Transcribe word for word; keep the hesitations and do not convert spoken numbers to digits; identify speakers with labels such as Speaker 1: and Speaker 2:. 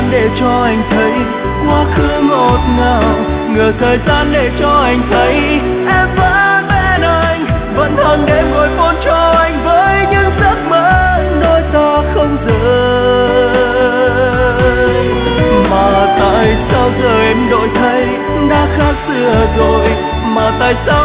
Speaker 1: gian để cho anh thấy quá khứ ngọt ngào, ngờ thời gian để cho anh thấy em vẫn bên anh, vẫn hàng đêm ngồi phone cho anh với những giấc mơ đôi ta không rời. Mà tại sao giờ em đổi thay đã khác xưa rồi, mà tại sao